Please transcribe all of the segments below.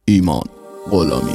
ایمان غلامی.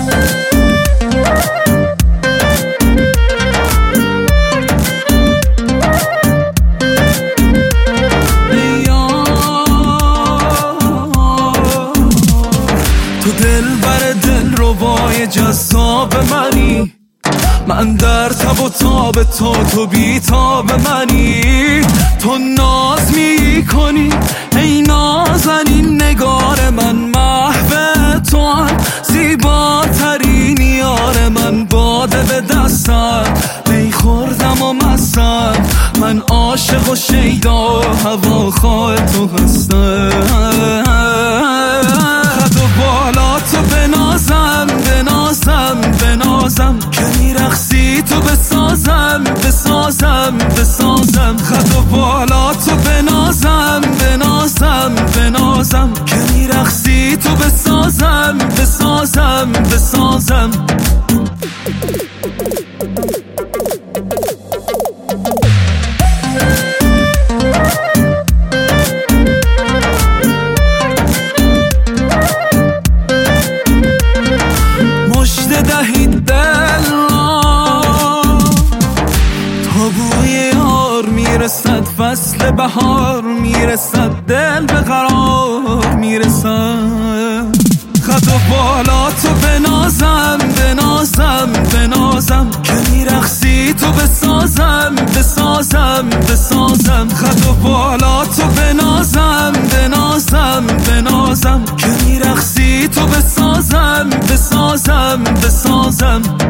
تو دل بر دل ربای جذاب منی، من در تب و تاب تو بی تاب منی. تو ناز می کنی ای نازنین نگار من، محو تو هم زیباترین یار من. باده به دستم می خوردم و مستم، من عاشق و شیدا هواخواه تو هستم. خد و بالا تو بنازم بنازم بنازم، که میرقصی تو بسازم بسازم بسازم. خد و بالا تو بنازم بنازم بنازم، که میرقصی تو بسازم بسازم بسازم. مژده دهید دل را تا بوی یار میرسد، فصل بهار میرسد، دل به قرار میرسد. خد و بالا تو بنازم بنازم بنازم، که میرقصی تو بسازم بسازم بسازم. خد و بالا تو بنازم بنازم بنازم، که میرقصی تو بسازم بسازم بسازم.